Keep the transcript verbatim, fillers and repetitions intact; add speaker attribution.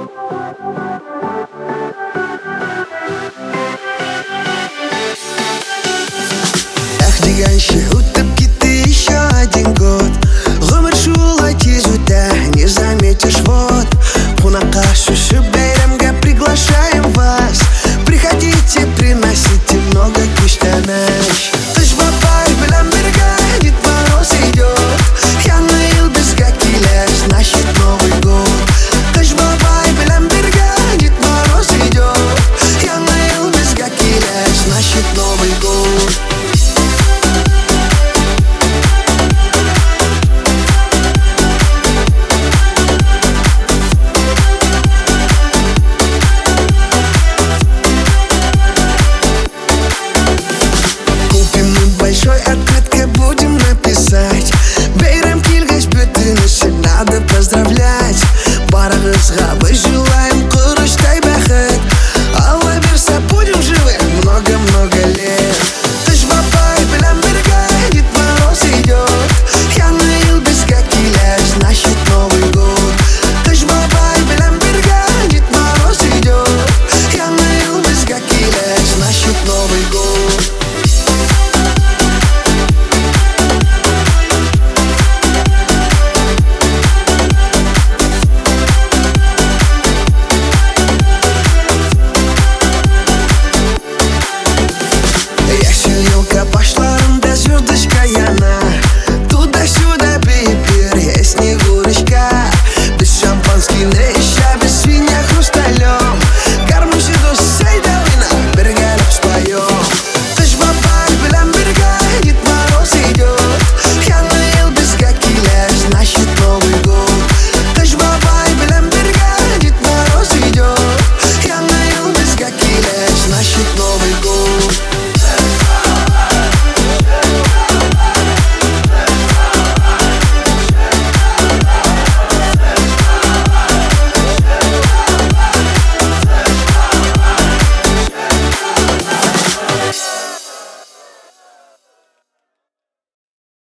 Speaker 1: Дегенше утып кетті еще один год. Ғұмыр шулай тез өтті, не заметишь вот. Қонаққа шүшіп бәйрәмге приглашаем вас. Приходите, приносите много күштәмәш. Қыш бабай белән бергә Дед Мороз идет. Яңа ел безгә килә, значит Новый год. Қыш бабай белән бергә Дед Мороз идет. Яңа ел безгә килә, значит Новый год. Большой открытке будем написать. Бәйрәм килгәч бөтенесен надо поздравлять. Барыгызга бер җылы